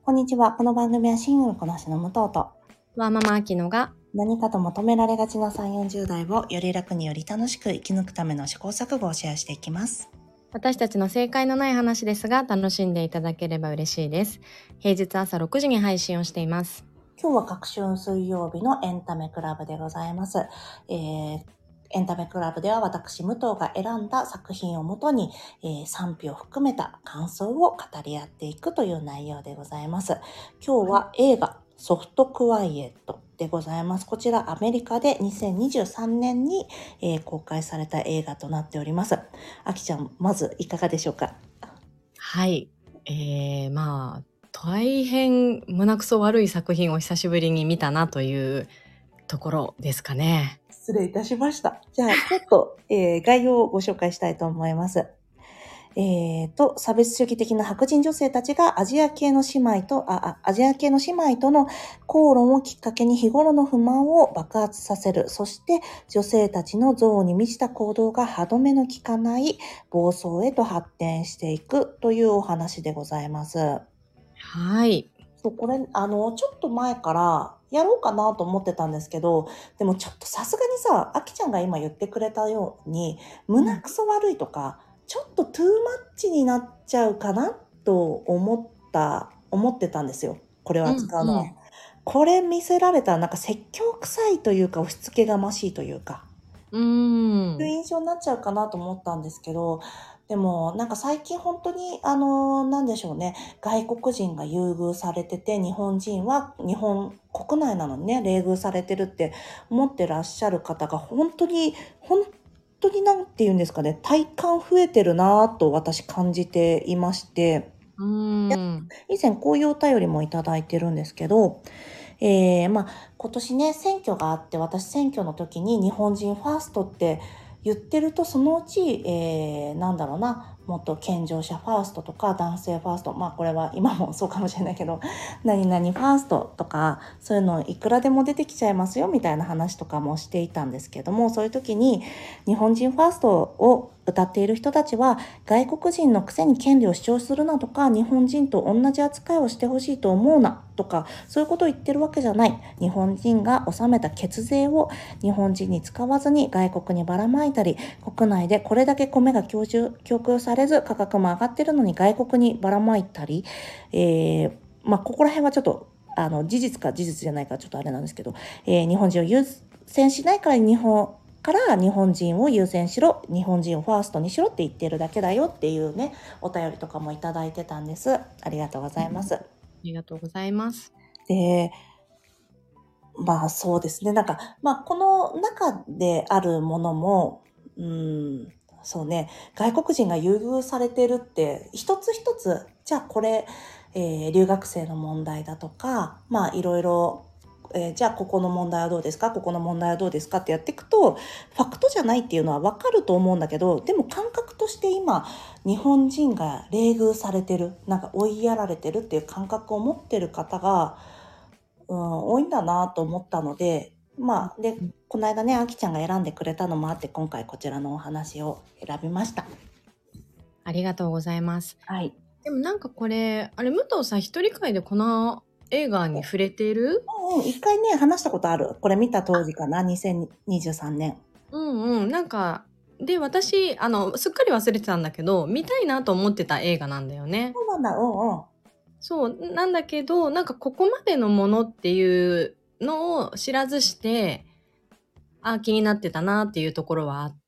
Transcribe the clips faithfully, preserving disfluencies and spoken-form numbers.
こんにちは。この番組はシングルこなしの武藤とわーママアキノが何かと求められがちなさんじゅう、よんじゅう代をより楽により楽しく生き抜くための試行錯誤をシェアしていきます。 私たちの正解のない話ですが楽しんでいただければ嬉しいです。平日朝ろくじに配信をしています。 今日は各週水曜日のエンタメクラブでございます。えーエンタメクラブでは私武藤が選んだ作品をもとに、えー、賛否を含めた感想を語り合っていくという内容でございます。今日は映画ソフトクワイエットでございます。こちらアメリカでにせんにじゅうさんねんに、えー、公開された映画となっております。あきちゃん、まずいかがでしょうか？ はい、えー、まあ大変胸くそ悪い作品を久しぶりに見たなというところですかね。 失礼いたしました。じゃあ、ちょっと、えー、概要をご紹介したいと思います。えーと、差別主義的な白人女性たちがアジア系の姉妹と、あ、アジア系の姉妹との口論をきっかけに日頃の不満を爆発させる。そして女性たちの憎悪に満ちた行動が歯止めの効かない暴走へと発展していくというお話でございます。 はい。 そう、これ、あの、ちょっと前からやろうかなと思ってたんですけど、でもちょっとさすがにさ、あきちゃんが今言ってくれたように、胸くそ悪いとか、ちょっとトゥーマッチになっちゃうかなと思った、思ってたんですよ。これを扱うのは。 うんうん、 これ見せられたらなんか説教臭いというか、押し付けがましいというか、 うーんそういう印象になっちゃうかなと思ったんですけど、でもなんか最近本当にあのなんでしょうね、外国人が優遇されてて日本人は日本国内なのにね冷遇されてるって思ってらっしゃる方が本当に本当になんて言うんですかね、体感増えてるなぁと私感じていまして、 うーん以前こういうお便りもいただいてるんですけど、えー、まあ今年ね選挙があって、私選挙の時に日本人ファーストって言ってるとそのうち、えー、なんだろうな、もっと健常者ファーストとか男性ファースト、まあこれは今もそうかもしれないけど何々ファーストとかそういうのいくらでも出てきちゃいますよみたいな話とかもしていたんですけども、そういう時に日本人ファーストを歌っている人たちは外国人のくせに権利を主張するなとか、日本人と同じ扱いをしてほしいと思うなとか、そういうことを言ってるわけじゃない。日本人が納めた血税を日本人に使わずに外国にばらまいたり、国内でこれだけ米が供給供給されず価格も上がってるのに外国にばらまいたり、えー、まあここら辺はちょっとあの事実か事実じゃないかちょっとあれなんですけど、えー、日本人を優先しないから日本から日本人を優先しろ、日本人をファーストにしろって言ってるだけだよっていうね、お便りとかもいただいてたんです。ありがとうございます。 ありがとうございます。 で、まあそうですね。なんか、まあこの中であるものも、うーん、そうね、外国人が優遇されてるって、一つ一つ、じゃあこれ、えー留学生の問題だとか、まあいろいろ、えーじゃあここの問題はどうですか、ここの問題はどうですかってやっていくと、ファクトじゃないっていうのはわかると思うんだけど、でも感覚として今、日本人が冷遇されてる、なんか追いやられてるっていう感覚を持ってる方が、うん、多いんだなと思ったので、まあ、で、この間ね、あきちゃんが選んでくれたのもあって、今回こちらのお話を選びました。 ありがとうございます。 はい。 でもなんかこれあれ武藤さん一人会でこの映画に触れてる？ うんうん、一回ね、話したことある。これ見た当時かな、にせんにじゅうさんねん。 うんうん、なんかで私あのすっかり忘れてたんだけど見たいなと思ってた映画なんだよね。 そうなんだ、うんうん。 そうなんだけどなんかここまでのものっていうのを知らずしてあ気になってたなっていうところはあって、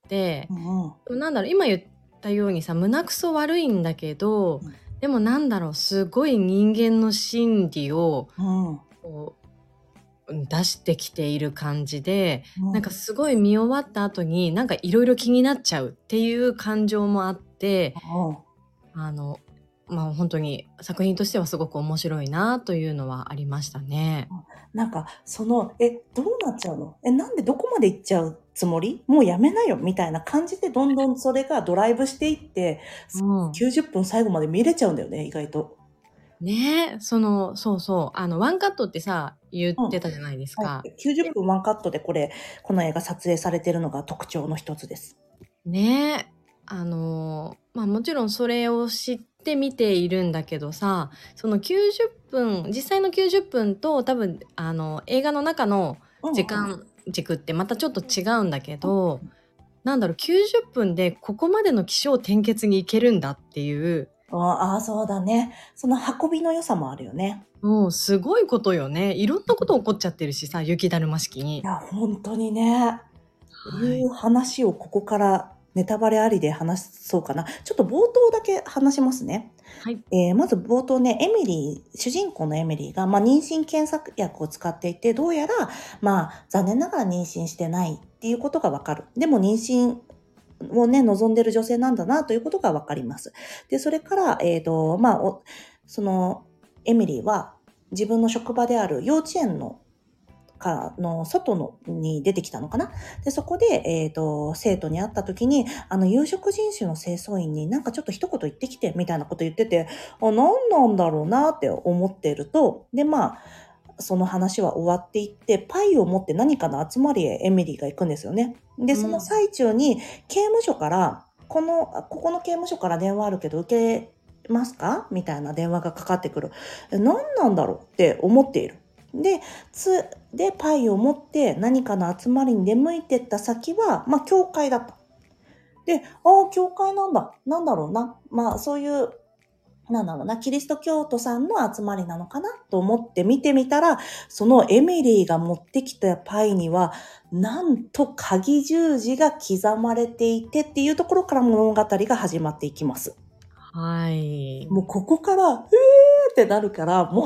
うんうん。 なんだろう今言ったようにさ胸くそ悪いんだけど、 うんでもなんだろうすごい人間の心理をうん。 こう出してきている感じで、 うん。 なんかすごい見終わった後になんかいろいろ気になっちゃうっていう感情もあって、 うん。 あの、まあ本当に作品としてはすごく面白いなというのはありましたね。 なんか、その、え、どうなっちゃうの、え、なんでどこまで行っちゃうつもり、もうやめなよみたいな感じでどんどんそれがドライブしていって、 うん。 きゅうじゅっぷん最後まで見れちゃうんだよね、意外と。 ねえ、その、そうそう、あの、ワンカットってさ、言っうん。 てたじゃないですはい。 か。 90 で分ワンカットでこれ、この映画撮影されてるのが特徴の一つです。 ねえ、あの、まあもちろんそれを知っって見ているんだけどさ、そのきゅうじゅっぷん、実際のきゅうじゅっぷんと多分あの映画の中の時うんうん。 間軸ってまたちょっと違うんだけど、なんだろう、きゅうじゅっぷんでここまでの起承転結に行けるんだっていう、 ああ、そうだね。その運びの良さもあるよね。 もうすごいことよね。いろんなこと起こっちゃってるしさ、雪だるま式に。 いや、本当にね。いうはい。 話をここからネタバレありで話そうかな。ちょっと冒頭だけ話しますね。 はい。 えーまず冒頭ね、エミリー、主人公のエミリーが、まあ、妊娠検索薬を使っていて、どうやら、まあ、残念ながら妊娠してないっていうことがわかる。でも妊娠をね、望んでる女性なんだなということがわかります。で、それから、えっと、まあ、おその、エミリーは自分の職場である幼稚園のからの外のに出てきたのかな。で、そこで、えっと、生徒に会った時に、あの、有色人種の清掃員になんかちょっと一言言ってきて、みたいなこと言ってて、あ、何なんだろうなって思っていると、で、まあ、その話は終わっていって、パイを持って何かの集まりへエミリーが行くんですよね。で、そのうん。 最中に刑務所から、この、ここの刑務所から電話あるけど受けますかみたいな電話がかかってくる。え何なんだろうって思っている。で、つ、で、パイを持って何かの集まりに出向いてった先は、まあ、教会だった。で、ああ、教会なんだ。なんだろうな。まあ、そういう、なんだろうな、キリスト教徒さんの集まりなのかなと思って見てみたら、そのエミリーが持ってきたパイには、なんと鍵十字が刻まれていてっていうところから物語が始まっていきます。 はい。 もうここから、えーってなるから、もう、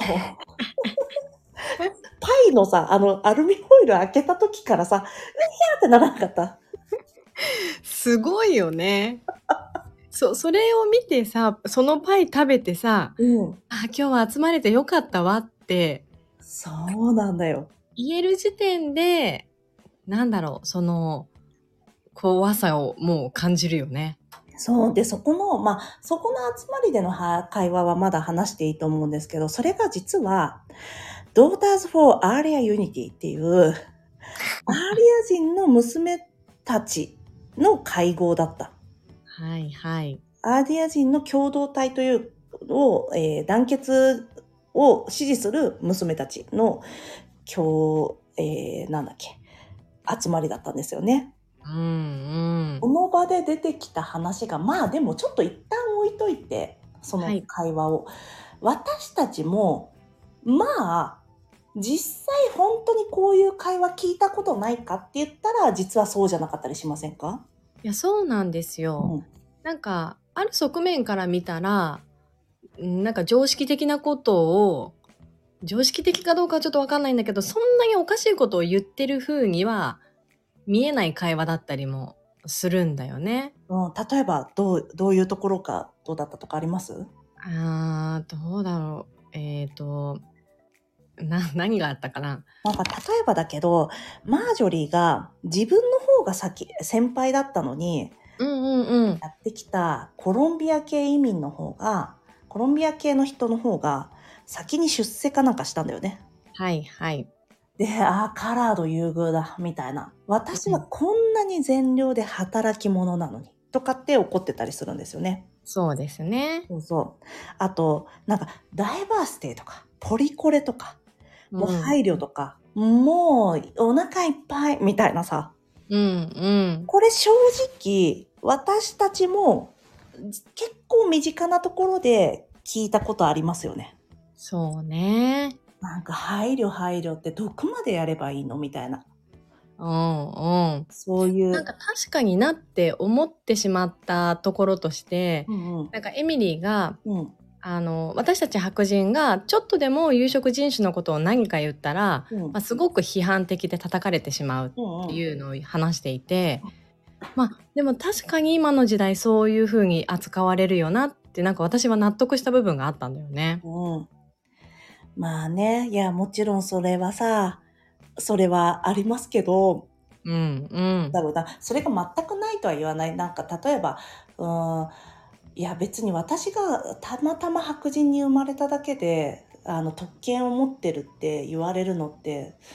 パイのさ、あの、アルミホイル開けた時からさ、うひゃーってならなかった。 すごいよね。そ、それを見てさ、そのパイ食べてさ、 うん。 あ、今日は集まれてよかったわってそうなんだよ。 言える時点で、なんだろう、その怖さをもう感じるよね。 そう。で、そこの、まあ、そこの集まりでのは会話はまだ話していいと思うんですけど、それが実は、Daughters for Aria Unity っていう、アーリア人の娘たちの会合だった。 はいはい。 アーリア人の共同体というのを、えー団結を支持する娘たちの共、えーなんだっけ、集まりだったんですよね。 うんうん。 この場で出てきた話が、まあでもちょっと一旦置いといて、そのはい。 会話を。私たちも、まあ、実際本当にこういう会話聞いたことないかって言ったら、実はそうじゃなかったりしませんか？ いや、そうなんですよ。 うん。 なんか、ある側面から見たら、んなんか常識的なことを、常識的かどうかはちょっとわかんないんだけど、そんなにおかしいことを言ってる風には見えない会話だったりもするんだよね。 うん、例えば、どう、どういうところか、どうだったとかあります？ あー、どうだろう。えっと、な、何があったかな。 なんか例えばだけど、マージョリーが自分の方が先、先輩だったのに、 うんうんうん。 やってきたコロンビア系移民の方が、コロンビア系の人の方が先に出世かなんかしたんだよね。 はいはい。 で、ああ、カラード優遇だ、みたいな。私はうん、 こんなに善良で働き者なのに、とかって怒ってたりするんですよね。 そうですね。 そうそう。あと、なんか、ダイバーシティとか、ポリコレとか、もううん。 配慮とか、もうお腹いっぱい、みたいなさ。 うんうん。 これ正直、私たちも結構身近なところで聞いたことありますよね。 そうね。 なんか配慮配慮ってどこまでやればいいのみたいな。 うんうん。 そういう。 なんか確かになって思ってしまったところとして、 うんうん。 なんかエミリーが、 うん。 あの、私たち白人がちょっとでも有色人種のことを何か言ったら、 うん。 まあ、すごく批判的で叩かれてしまうっうんうん。 ていうのを話していて、まあでも確かに今の時代そういう風に扱われるよなってなんか私は納得した部分があったんだよね。 うん。まあね、いや、もちろんそれはさ、それはありますけど、 うんうん。 だろうな、それが全くないとは言わない。なんか例えば、うーん、いや別に私がたまたま白人に生まれただけで、あの特権を持ってるって言われるのって、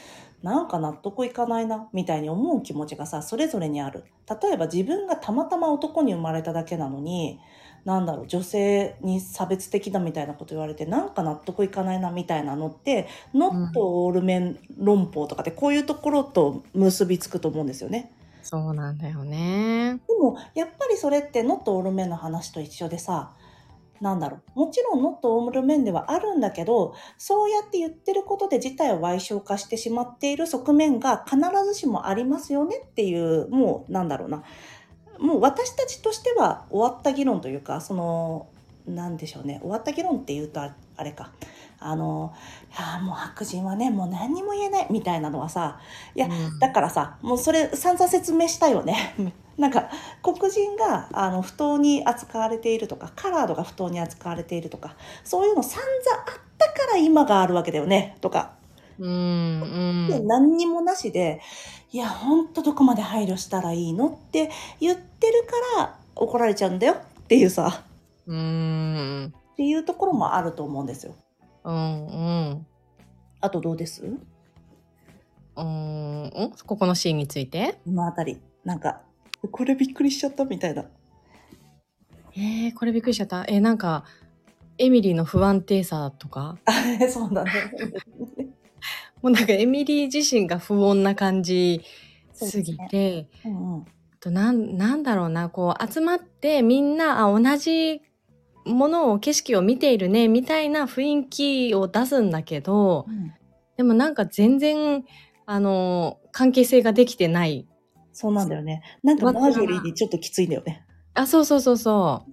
なんか納得いかないな、みたいに思う気持ちがさ、それぞれにある。例えば自分がたまたま男に生まれただけなのに、なんだろう、女性に差別的だみたいなこと言われて、なんか納得いかないな、みたいなのって、ノットうん。 オールメン論法とかってこういうところと結びつくと思うんですよね。 そうなんだよね。 でも、やっぱりそれってノットオールメンの話と一緒でさ、なんだろう。もちろんノットオールメンではあるんだけど、そうやって言ってることで事態を歪償化してしまっている側面が必ずしもありますよねっていう、もうなんだろうな。もう私たちとしては終わった議論というか、その、なんでしょうね。終わった議論っていうとああれか。あの、いやーもう白人はね、もう何にも言えないみたいなのはさ、いや、 うだん。 からさ、もうそれ散々説明したよね。なんか黒人があの不当に扱われているとか、カラードが不当に扱われているとか、そういうの散々あったから今があるわけだよね、とか。 うん。 でうん。 何にもなしで、いや、ほんとどこまで配慮したらいいのって言ってるから怒られちゃうんだよっていうさ、 うん。 っていうところもあると思うんですよ。 うん。うん。 あとどうです？ うん。んここのシーンについてこのあたり。なんか、これびっくりしちゃったみたいな。 えー、これびっくりしちゃった。えー、なんか、エミリーの不安定さとかあ、そうだね。 もうなんかエミリー自身が不穏な感じすぎそうですね。 て、 うんうん。 あとなん、なんだろうな、こう集まってみんな、あ、同じものを、景色を見ているね、みたいな雰囲気を出すんだけど、 うん。 でもなんか全然、あの、関係性ができてない。 そうなんだよね。なんかわマージョリーにちょっときついんだよね。 あ、そうそうそうそう。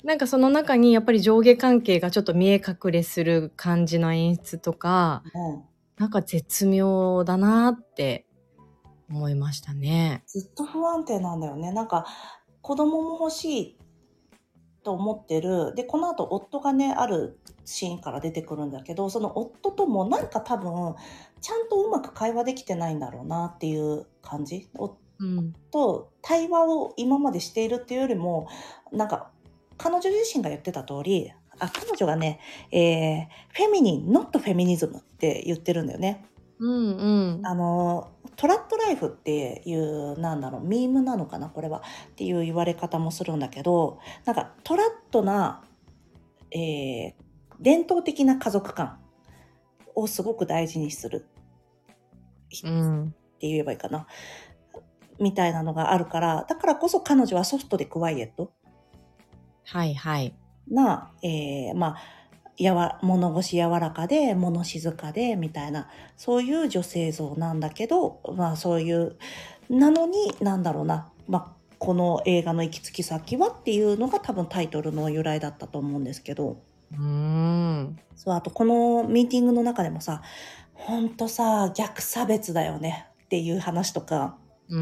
なんかその中にやっぱり上下関係がちょっと見え隠れする感じの演出とか、 うん。 なんか絶妙だなって思いましたね。 ずっと不安定なんだよね。なんか、子供も欲しいと思ってる。で、この後夫がね、あるシーンから出てくるんだけど、その夫ともなんか多分、ちゃんとうまく会話できてないんだろうなっていう感じ。夫うん。 と対話を今までしているっていうよりも、なんか、彼女自身が言ってた通り、あ、彼女がね、えー、フェミニン、ノットフェミニズムって言ってるんだよね。 うんうん。 あの、トラットライフっていう、なんだろう、ミームなのかな、これは。っていう言われ方もするんだけど、なんかトラットな、えー、伝統的な家族観をすごく大事にするうん。 って言えばいいかな。みたいなのがあるから、だからこそ彼女はソフトでクワイエットはいはい。 な、えー、まあ、やわ、物腰柔らかで、物静かで、みたいな、そういう女性像なんだけど、まあそういう、なのに、なんだろうな、まあ、この映画の行き着き先はっていうのが多分タイトルの由来だったと思うんですけど、 うーん。 そう、あとこのミーティングの中でもさ、ほんとさ、逆差別だよねっていう話とかうん。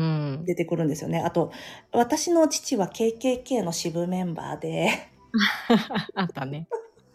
出てくるんですよね。あと、私の父は ケーケーケー の支部メンバーで、 あったね。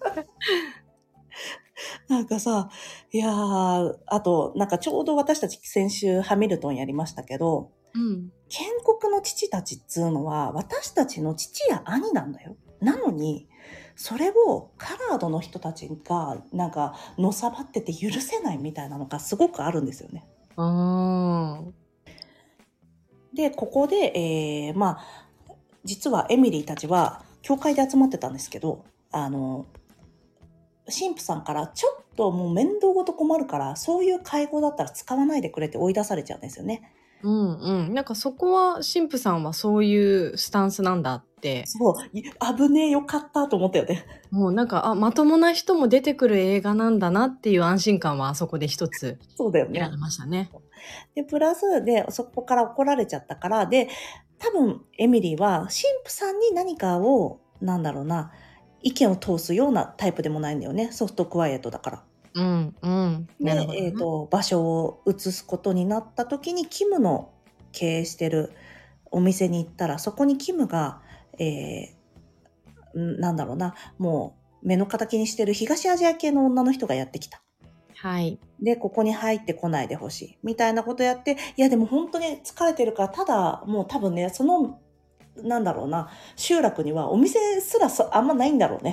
なんかさ、いやー、あと、なんかちょうど私たち先週ハミルトンやりましたけど、 うん。 建国の父たちっつうのは私たちの父や兄なんだよ。なのに、それをカラードの人たちがなんかのさばってて許せないみたいなのがすごくあるんですよね。 ああ。 で、ここで、えー、まあ、実はエミリーたちは教会で集まってたんですけど、あの、神父さんからちょっともう面倒ごと困るから、そういう会合だったら使わないでくれって追い出されちゃうんですよね。 うんうん。なんかそこは、神父さんはそういうスタンスなんだって、 そう、い危ねえよかったと思ったよね。 もうなんか、あ、まともな人も出てくる映画なんだなっていう安心感はあそこで一つそうだよね。 得られましたね。 で、プラスで、そこから怒られちゃったから、で、多分エミリーは神父さんに何かを、なんだろうな、意見を通すようなタイプでもないんだよね。ソフトクワイエットだから。 うんうん。なるで、 ほどね。 えっと、場所を移すことになった時に、キムの経営してるお店に行ったら、そこにキムが、えー、んなんだろうな、もう目の敵にしてる東アジア系の女の人がやってきた。 はい。 で、ここに入ってこないでほしい。みたいなことやって、いやでも本当に疲れてるから、ただ、もう多分ね、その、なんだろうな、集落にはお店すらそあんまないんだろうね。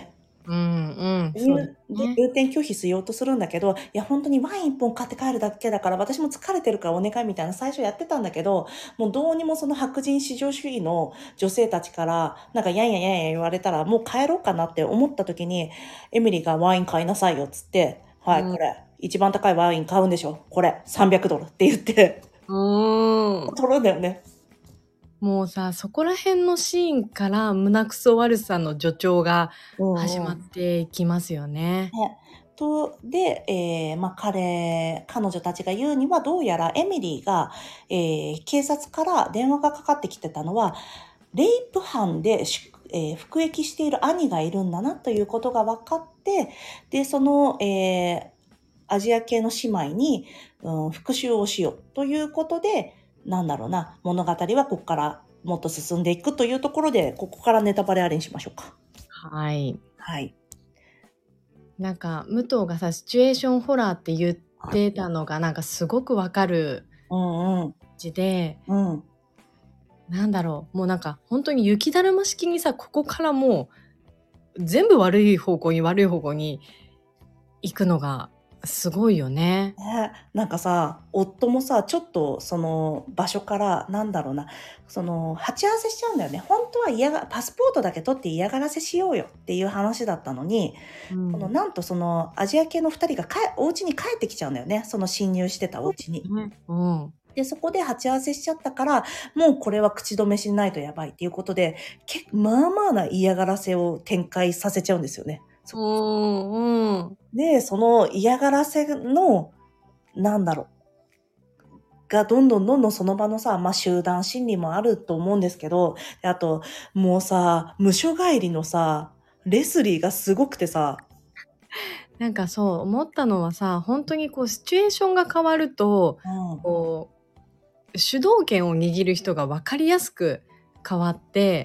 うんうん、そうです入で、 ね。 入店拒否しようとするんだけど、いやほんとにワインいっぽん買って帰るだけだから、私も疲れてるからお願いみたいな最初やってたんだけど、もうどうにもその白人至上主義の女性たちから、なんかやんややんや言われたら、もう帰ろうかなって思った時に、エミリーがワイン買いなさいよっつって、はい、 うん。 これ、一番高いワイン買うんでしょ、これ、さんびゃくドルって言って、 うーん。 取るんだよね。 もうさ、そこら辺のシーンから胸くそ悪さの助長が始まっうんうん。 ていきますよね。 ね。と、で、えーまあ、彼、彼女たちが言うには、どうやらエミリーが、えー警察から電話がかかってきてたのは、レイプ犯で、しえー服役している兄がいるんだなということが分かって、で、その、えーアジア系の姉妹に、うん、復讐をしようということで、なんだろうな、物語はここからもっと進んでいくというところで、ここからネタバレありにしましょうか。 はい。 はい。 なんか、武藤がさ、シチュエーションホラーって言ってたのが、なんかすごくわかるうんうん。 字で、 うん。 なんだろう、もうなんか、本当に雪だるま式にさ、ここからもう、全部悪い方向に悪い方向に行くのが、すごいよね。 ね、なんかさ、夫もさ、ちょっとその場所から、なんだろうな、その、鉢合わせしちゃうんだよね。本当は嫌が、パスポートだけ取って嫌がらせしようよっていう話だったのに、このうん。 なんとそのアジア系の二人がかえお家に帰ってきちゃうんだよね。その侵入してたお家に。 ね。うん。 で、そこで鉢合わせしちゃったから、もうこれは口止めしないとやばいっていうことで、けまあまあな嫌がらせを展開させちゃうんですよね。そうんうん。 で、その嫌がらせの、なんだろう、がどんどんどんどんその場のさ、まあ、集団心理もあると思うんですけど、であと、もうさ、無所帰りのさ、レスリーがすごくてさ、 なんかそう思ったのはさ、本当にこうシチュエーションが変わると、 うん、 こう主導権を握る人が分かりやすく変わって、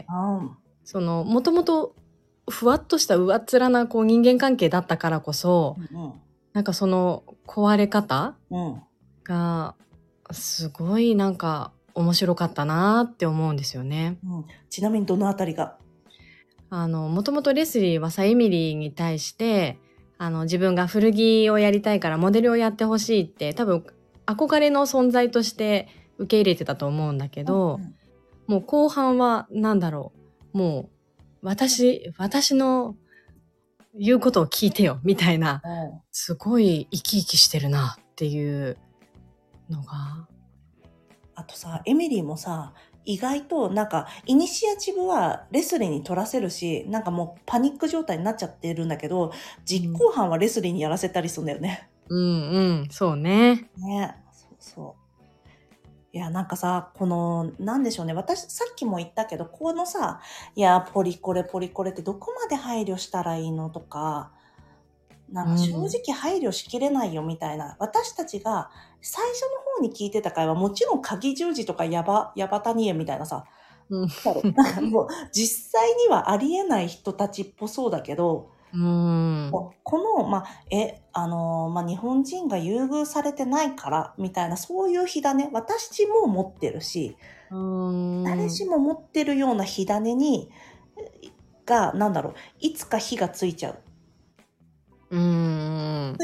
うん、 そのもともとふわっとした上っ面なこう人間関係だったからこそ、 うん、 なんかその壊れ方うん、 がすごいなんか面白かったなって思うんですよね。 うん。ちなみにどのあたりが？ あの、もともとレスリーはさ、エミリーに対して、あの、自分が古着をやりたいからモデルをやってほしいって、多分、憧れの存在として受け入れてたと思うんだけうん、 ど、 うん、 もう後半は、なんだろう、もう、私、私の言うことを聞いてよ、みたいな、 うん。 すごい生き生きしてるなっていうのが、 あとさ、エミリーもさ、意外となんか、イニシアチブはレスリーに取らせるし、なんかもうパニック状態になっちゃってるんだけど、実行犯はレスリーにやらせたりするんだよね。 うんうん、そうね。 ね、そうそう。いや、なんかさ、この、なんでしょうね。私、さっきも言ったけど、このさ、いや、ポリコレ、ポリコレってどこまで配慮したらいいのとか、なんか正うん。 直配慮しきれないよみたいな。私たちが最初の方に聞いてた会話、もちろん鍵十字とかヤバ、ヤバタニエみたいなさ、 うん。 なんだろう、なんかもう実際にはありえない人たちっぽそうだけど、 うん。 この、まあ、え、あのーまあ、日本人が優遇されてないから、みたいな、そういう火種、私も持ってるし、 うん。 誰しも持ってるような火種に、が、なんだろう、いつか火がついちゃう。 うん。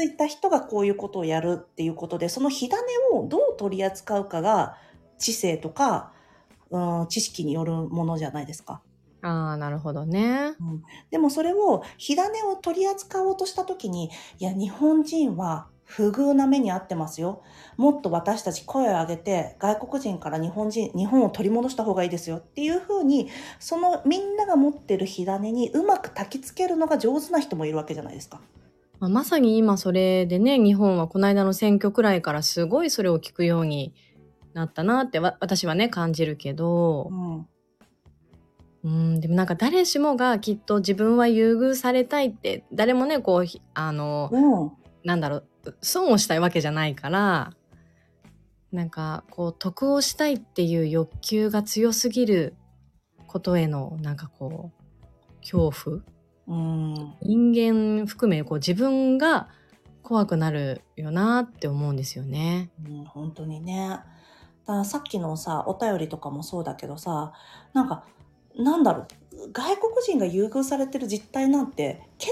ついた人がこういうことをやるっていうことで、その火種をどう取り扱うかが、知性とか、うん、知識によるものじゃないですか。 ああ、なるほどね。 うん、でもそれを、火種を取り扱おうとしたときに、いや、日本人は不遇な目に遭ってますよ。もっと私たち声を上げて、外国人から日本人、日本を取り戻した方がいいですよっていうふうに、そのみんなが持ってる火種にうまく焚きつけるのが上手な人もいるわけじゃないですか。 まあ、まさに今それでね、日本はこの間の選挙くらいからすごいそれを聞くようになったなってわ私はね、感じるけど、 うん。 うん、でもなんか誰しもがきっと自分は優遇されたいって、誰もね、こう、ひあの、 うん。 なんだろう、損をしたいわけじゃないから、なんかこう得をしたいっていう欲求が強すぎることへのなんかこう恐怖、 うん。 人間含めこう自分が怖くなるよなって思うんですよね。 うん、本当にね。だからさっきのさ、お便りとかもそうだけどさ、なんか、なんだろう、外国人が優遇されてる実態なんて結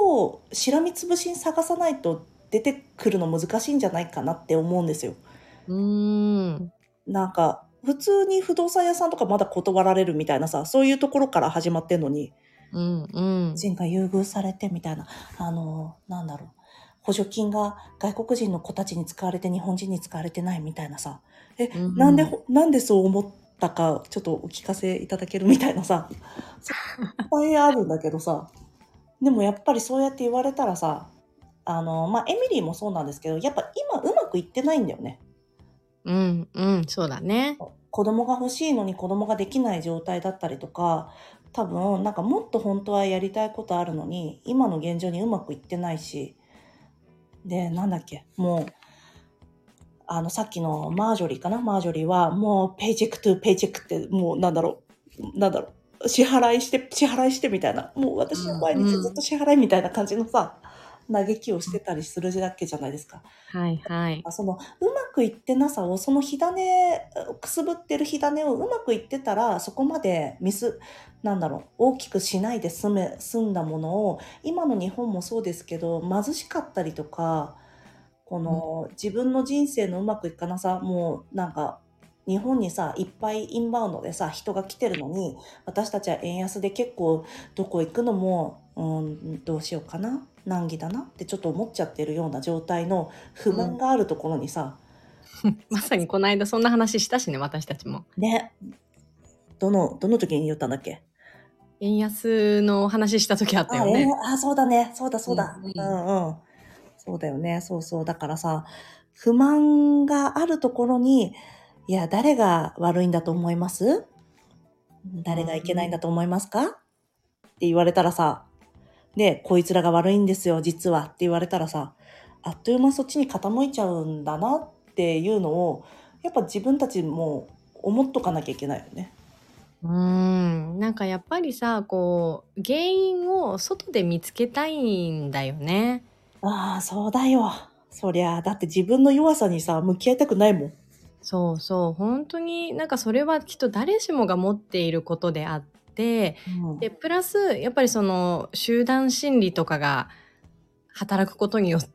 をしらみつぶしに探さないと出てくるの難しいんじゃないかなって思うんですよ。 うーん。 なんか、普通に不動産屋さんとかまだ断られるみたいなさ、そういうところから始まってんのに、 うんうん。 人が優遇されてみたいな、あの、なんだろう、補助金が外国人の子たちに使われて日本人に使われてないみたいなさ、え、 うなんでん。 ほ、なんでそう思ったか、ちょっとお聞かせいただけるみたいなさ、そういっぱいあるんだけどさ、でもやっぱりそうやって言われたらさ、あの、まあ、エミリーもそうなんですけど、やっぱ今うまくいってないんだよね。 うんうん。そうだね。 子供が欲しいのに子供ができない状態だったりとか、多分なんかもっと本当はやりたいことあるのに、今の現状にうまくいってないし、で、なんだっけ、もう、あの、さっきのマージョリーかなマージョリーは、もう、ペイチェックトゥペイチェックって、もう、なんだろう、なんだろう、支払いして、支払いしてみたいな、もう私の毎うんうん。 日ずっと支払いみたいな感じのさ、嘆きをしてたりするだけじゃないですか。 はいはい。 その、うまくいってなさを、その火種、くすぶってる火種をうまくいってたら、そこまでミス、なんだろう、大きくしないで済め、済んだものを、今の日本もそうですけど、貧しかったりとか、こうんの自分の人生のうまくいかなさ、もうなんか、日本にさ、いっぱいインバウンドでさ、人が来てるのに、私たちは円安で結構どこ行くのも、うん、どうしようかな、難儀だなってちょっと思っちゃってるような状態の不うん。 満があるところにさ、 まさにこの間そんな話したしね、私たちも。 ね、どの、どの時に言ったんだっけ？ 円安の話した時あったあ、えー、 よね。 あ、そうだね、そうだうんそうだ。ううん。 んうん。そうだよね、そうそう。だからさ、不満があるところに、いや、誰が悪いんだと思います？誰がいけないんだと思いますか？って言われたらさ、で、こいつらが悪いんですよ、実はって言われたらさ、あっという間そっちに傾いちゃうんだなっていうのを、やっぱ自分たちも思っとかなきゃいけないよね。 うーん、なんかやっぱりさ、こう、原因を外で見つけたいんだよね。 ああ、そうだよ。そりゃあ、だって自分の弱さにさ、向き合いたくないもん。 そうそう、本当になんかそれはきっと誰しもが持っていることであって、 うん。 で、プラスやっぱりその集団心理とかが働くことによって、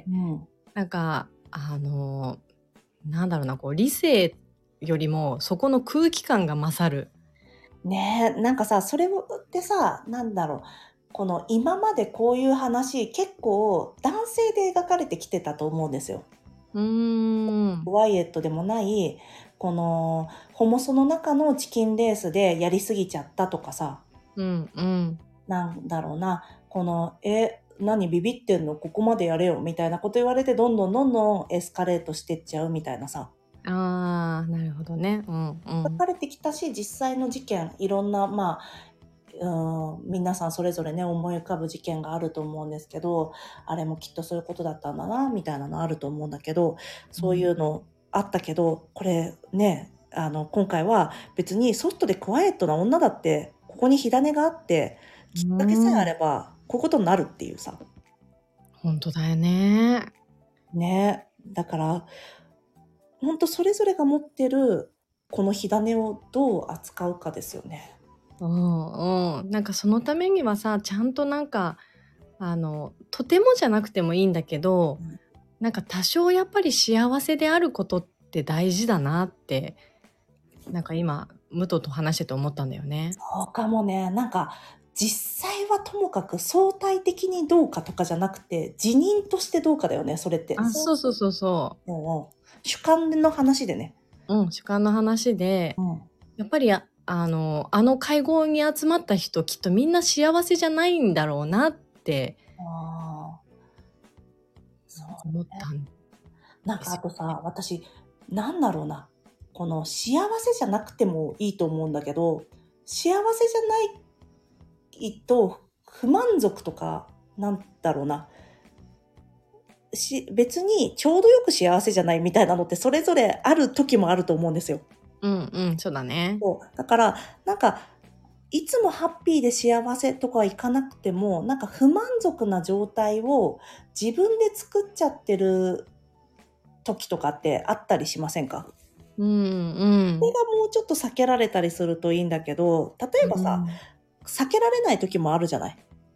うん。 なんか、あの、なんだろうな、こう理性よりもそこの空気感が勝る。 ねえ、なんかさ、それってさ、なんだろう、この今までこういう話、結構男性で描かれてきてたと思うんですよ。 うーん。 ワイエットでもない、このホモソの中のチキンレースでやりすぎちゃったとかさ、 うんうん。 なんだろうな、この、え、何ビビってんのここまでやれよみたいなこと言われて、どんどんどんどんエスカレートしてっちゃうみたいなさ。 ああ、なるほどね。うんうん。 書かれてきたし、実際の事件、いろんな、まあ、うん、皆さんそれぞれね、思い浮かぶ事件があると思うんですけど、あれもきっとそういうことだったんだな、みたいなのあると思うんだけど、そういうん。 うのあったけど、これね、あの、今回は別にソフトでクワイエットな女だって、ここに火種があって、 うきっかけさえあん。 れば、こういうことになるっていうさ。 本当だよね。 ね。だから、ほんとそれぞれが持ってる、この火種をどう扱うかですよね。 うんうん。なんかそのためにはさ、ちゃんとなんか、あの、とてもじゃなくてもいいんだけど、 うん。 なんか多少やっぱり幸せであることって大事だなって、なんか今、武藤と話してて思ったんだよね。 そうかもね。なんか、実際はともかく相対的にどうかとかじゃなくて、自認としてどうかだよね、それって。 あ、 そう、 そうそうそうそうんうん。主観の話でね。 う。うん、主観の話で、 うん。 やっぱりああの、あの会合に集まった人、きっとみんな幸せじゃないんだろうなってああ、そうね。 思ったんなんですよね。 かあとさ、私、なんだろうな。この幸せじゃなくてもいいと思うんだけど、幸せじゃないと不満足とか、なんだろうな。し、別にちょうどよく幸せじゃないみたいなのってそれぞれある時もあると思うんですよ。 うんうん、そうだね。 そう。だから、なんか、いつもハッピーで幸せとかはいかなくても、なんか不満足な状態を自分で作っちゃってる時とかってあったりしませんか？ うんうそれん。 がもうちょっと避けられたりするといいんだけど、例えばさ、 うん。 避けられない時もあるじゃない。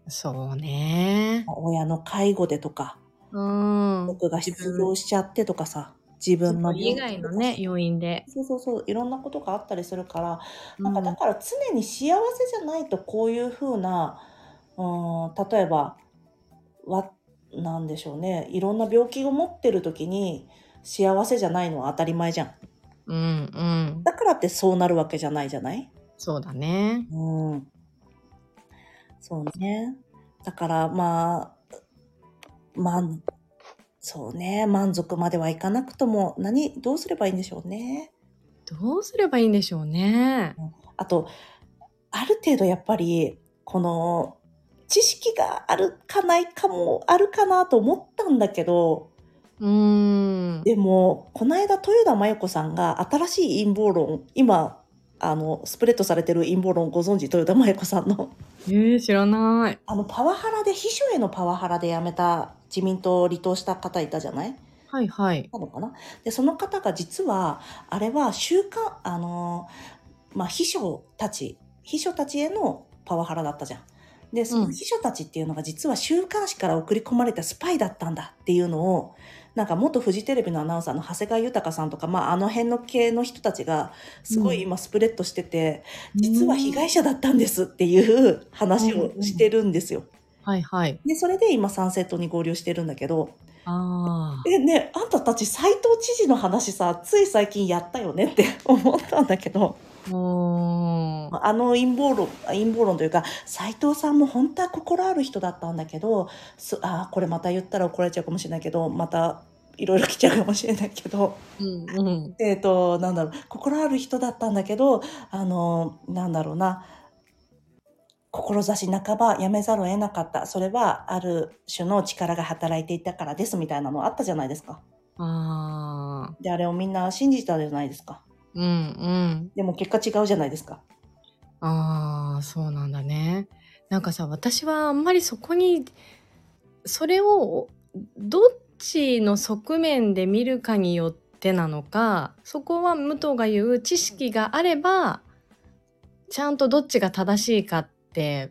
そうね。 親の介護でとか、 うん。 僕が自分、 失業しちゃってとかさ、自自分の分以病気とかさ、 外のね、要因で。 そうそうそう、いろんなことがあったりするから、なんかだうん。 から常に幸せじゃないとこういう風な、うーん、例えば、わ、なんでしょうね、いろんな病気を持ってる時に幸せじゃないのは当たり前じゃん。 うん、うん。 だからってそうなるわけじゃないじゃない？ そうだね。 うん。そうね。だからまあ、まんそうね、満足まではいかなくとも、何どうすればいいんでしょうね。 どうすればいいんでしょうね。 うん、あと、ある程度やっぱり、この、知識があるかないかもあるかなと思ったんだけど、 うーん。 でも、この間豊田真由子さんが新しい陰謀論、今、あの、スプレッドされてる陰謀論ご存知、豊田真由子さんの。 えー、知らない。 あの、パワハラで、秘書へのパワハラで辞めた自民党を離党した方いたじゃない？ はいはい。 なのかな。で、その方が実は、あれは週刊、あの、まあ、秘書たち、秘書たちへのパワハラだったじゃん。で、そのうん。 秘書たちっていうのが実は週刊誌から送り込まれたスパイだったんだっていうのを、なんか元フジテレビのアナウンサーの長谷川豊さんとか、まあ、あの辺の系の人たちが、すごい今スプレッドしてて、 う実は被ん。 害者だったんですっていう話うんうん。 をしてるんですよ。 はいはい。 で、それで今サンセットに合流してるんだけど、 ああ。 え、ね、あんたたち斉藤知事の話さ、つい最近やったよねって思ったんだけど、 もあの陰謀論、陰謀論というか、斉藤さんも本当は心ある人だったんだけど、すあ、これまた言ったら怒られちゃうかもしれないけど、またいろいろ来ちゃうかもしれないけど、 う、うんうん。 えっと、なんだろう、心ある人だったんだけど、あの、なんだろうな、志半ばやめざるを得なかった。それはある種の力が働いていたからですみたいなのあったじゃないですか。 ああ。 で、あれをみんな信じたじゃないですか。 うんうん。 でも結果違うじゃないですか。 ああ、そうなんだね。なんかさ、私はあんまりそこに、それをどっちの側面で見るかによってなのか、そこは武藤が言う知識があれば、ちゃんとどっちが正しいかって、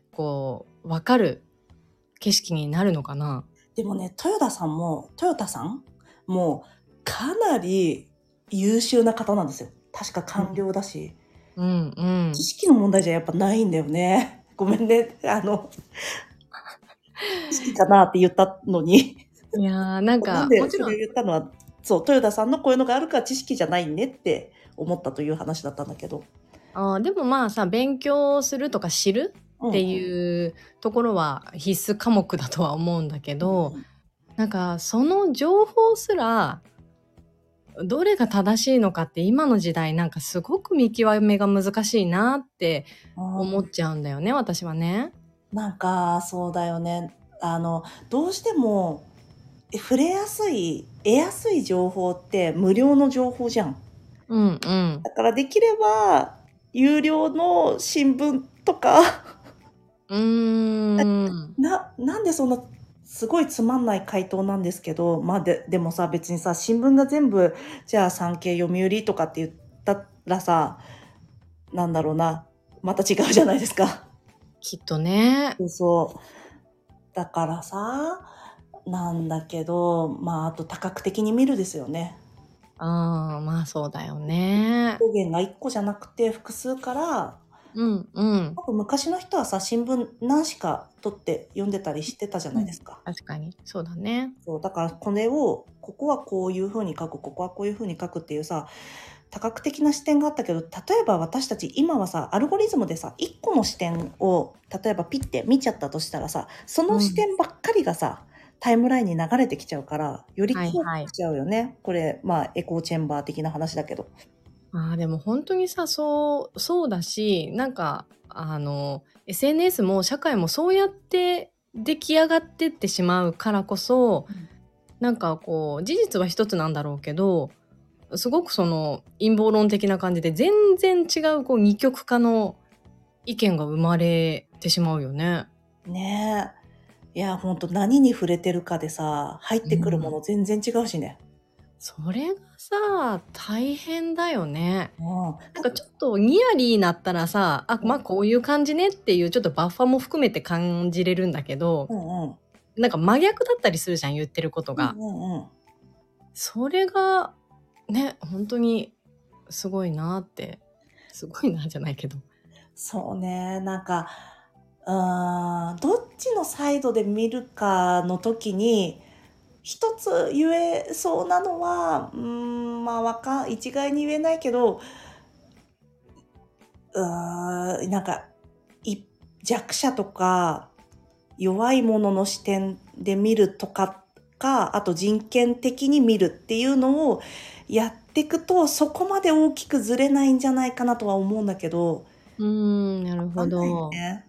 こう、わかる景色になるのかな。 でもね、豊田さんも、豊田さんもかなり優秀な方なんですよ。確か官僚だし。 うんう知ん。 識の問題じゃやっぱないんだよね。ごめんね。あの、知識かなって言ったのに。 いやー、なんか、もなんでそれをちろん、 言ったのは、そう、豊田さんのこういうのがあるから知識じゃないねって思ったという話だったんだけど。 あーでもまあさ、勉強するとか知るってうんうん。 いうところは必須科目だとは思うんだけど、なんかその情報すらどれが正しいのかって今の時代なんかすごく見極めが難しいなってあー、 思っちゃうんだよね、私はね。 なんか、そうだよね。あの、どうしても、え触れやすい、得やすい情報って無料の情報じゃん。 うんうん。 だからできれば、有料の新聞とか、 うーん。 な、なんでそんな、すごいつまんない回答なんですけど、まあで、でもさ、別にさ、新聞が全部、じゃあ産経読売とかって言ったらさ、なんだろうな、また違うじゃないですか。 きっとね。 そうそう。だからさ、なんだけど、まあ、あと多角的に見るですよね。 ああ、まあそうだよね。 表現がいっこじゃなくて複数から、 うんうん。 多分昔の人はさ、新聞何しか取って読んでたりしてたじゃうん。 ないですか。 確かに。そうだね。 そう、だからこれを、ここはこういう風に書く、ここはこういう風に書くっていうさ、多角的な視点があったけど、例えば私たち今はさ、アルゴリズムでさ、いっこの視点を、例えばピッて見ちゃったとしたらさ、その視うん。 点ばっかりがさ、タイムラインに流れてきちゃうから、よりはいはい。 強くしちゃうよね。これ、まあ、エコーチェンバー的な話だけど。 ああ、でも本当にさ、そう、そうだし、なんか、あの、エスエヌエス も社会もそうやって出来上がってってしまうからこそ、なんかこう、事実は一つなんだろうけど、すごくその陰謀論的な感じで全然違うこう二極化の意見が生まれてしまうよね。 ねえ。いや、ほんと何に触れてるかでさ、入ってくるもうん。 の全然違うしね。 それがさ、大変だよね。 うん。 なんかちょっとニヤリーなったらさ、あ、まあこういう感じねっていうちょっとバッファも含めて感じれるんだけど、 うんうん。 なんか真逆だったりするじゃん、言ってることが。 うんうんうん。 それが、ね、本当にすごいなって。すごいなじゃないけど。 そうね、なんか、うーん、どっちのサイドで見るかの時に、一つ言えそうなのは、うーん、まあ、わかん一概に言えないけど、うーん、なんか、い弱者とか、弱い者の視点で見るとかか、あと人権的に見るっていうのをやっていくと、そこまで大きくずれないんじゃないかなとは思うんだけど、 うーん、なるほわかんないよど。 ね。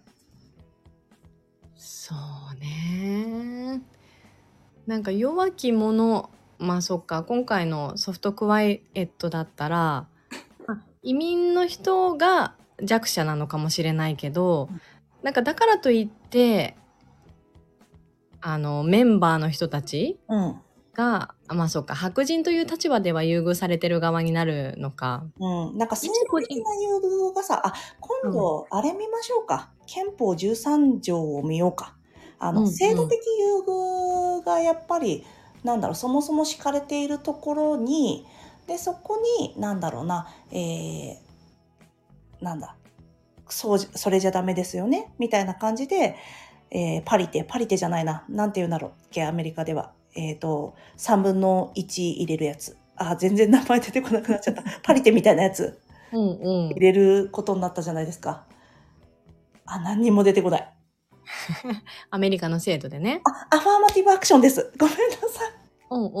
そうね。なんか弱き者、まあそっか、今回のソフトクワイエットだったら、まあ移民の人が弱者なのかもしれないけど、なんかだからといって、あの、メンバーの人たちうん。 が、まあそっか、白人という立場では優遇されてる側になるのか。 うん。なんか制一個人、 度的な優遇がさ、あ、今うん、 度、あれ見ましょうか。憲法じゅうさん条を見ようか。あの、 うん、うん、 制度的優遇がやっぱり、なんだろう、そもそも敷かれているところに、で、そこに、なんだろうな、えー、なんだ、そうじ、それじゃダメですよね、みたいな感じで、えーパリテ、パリテじゃないな、なんて言うんだろうっけ、アメリカでは。えっと、さんぶんのいち入れるやつ。あ、全然名前出てこなくなっちゃった。パリテみたいなやつうん、うん。 入れることになったじゃないですか。あ、何にも出てこない。 アメリカの制度でね。 アファーマティブアクションです。ごめんなさい。 うん、うん、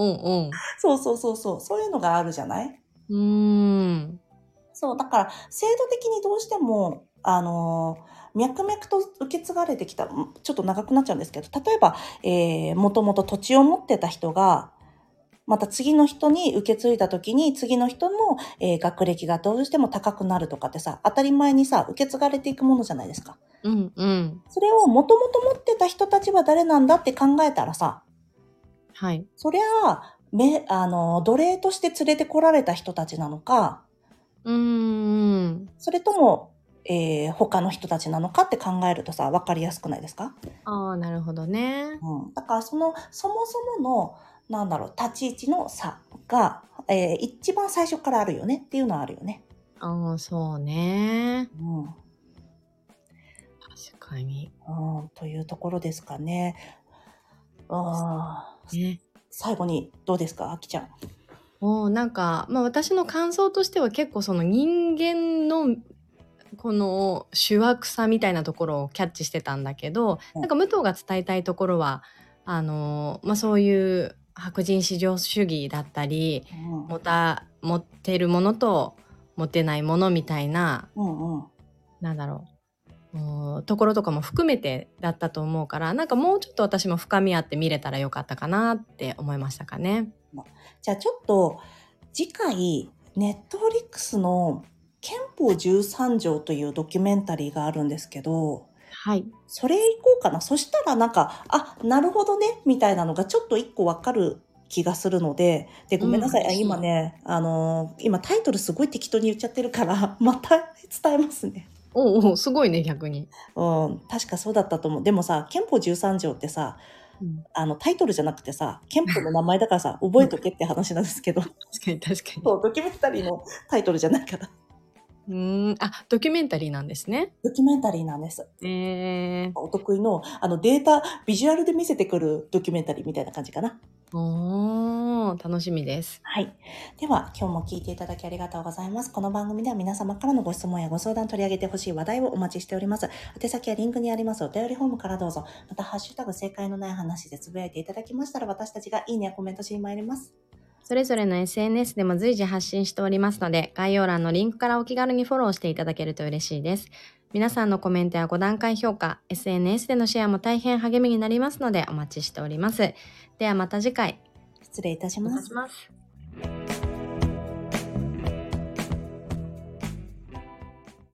そうそうそうそう。そういうのがあるじゃない？ うん。うーん。 そう、だから、制度的にどうしても、あのー脈々と受け継がれてきた、んちょっと長くなっちゃうんですけど、例えば、えー、もともと土地を持ってた人が、また次の人に受け継いだ時に、次の人の、えー学歴がどうしても高くなるとかってさ、当たり前にさ、受け継がれていくものじゃないですか。 うん、うん。 それをもともと持ってた人たちは誰なんだって考えたらさ、 はい。 そりゃあ、め、あの、奴隷として連れてこられた人たちなのか、 うーん。 それとも、えー他の人たちなのかって考えるとさ、わかりやすくないですか？ ああ、なるほどね。 うん。だからその、そもそもの、なんだろう、立ち位置の差が、えー一番最初からあるよねっていうのはあるよね。 ああ、そうね。 うん。 確かに。 うん、というところですかね。あーね。 最後にどうですか、あきちゃん。 おーなんか、まあ私の感想としては結構その人間のこの主悪さみたいなところをキャッチしてたんだけど、 うんなんか武藤が伝えたいところは、あの、まあそういう白人至上主義だったり、 うん持た、持ってるものと持てないものみたいな、 うんうん。 なんだろう、うんところとかも含めてだったと思うから、なんかもうちょっと私も深み合って見れたらよかったかなって思いましたかね。 じゃあちょっと次回、ネットフリックスの憲法じゅうさん条というドキュメンタリーがあるんですけど、 はい。 それ行こうかな。そしたらなんか、あ、なるほどね、みたいなのがちょっと一個わかる気がするので、で、ごめんなさい。 うん、 あ今ね、あのー今タイトルすごい適当に言っちゃってるから、また伝えますね。 おうおう、すごいね、逆に。 うん、確かそうだったと思う。でもさ、憲法じゅうさん条ってさ、 うんあの、タイトルじゃなくてさ、憲法の名前だからさ、覚えとけって話なんですけど、 確かに確かに。 そう、ドキュメンタリーのタイトルじゃないから、 うーん、あ、ドキュメンタリーなんですね。 ドキュメンタリーなんです。 えー、 お得意の、あの、データ、ビジュアルで見せてくるドキュメンタリーみたいな感じかな。 おー、楽しみです。 はい。では、今日も聞いていただきありがとうございます。この番組では皆様からのご質問やご相談取り上げてほしい話題をお待ちしております。宛先はリンクにありますお便りフォームからどうぞ。また、ハッシュタグ正解のない話でつぶやいていただきましたら、私たちがいいねやコメントしに参ります。 それぞれの エスエヌエス でも随時発信しておりますので、概要欄のリンクからお気軽にフォローしていただけると嬉しいです。皆さんのコメントやご段階評価、エスエヌエス でのシェアも大変励みになりますのでお待ちしております。ではまた次回。 失礼いたします。 お願いします。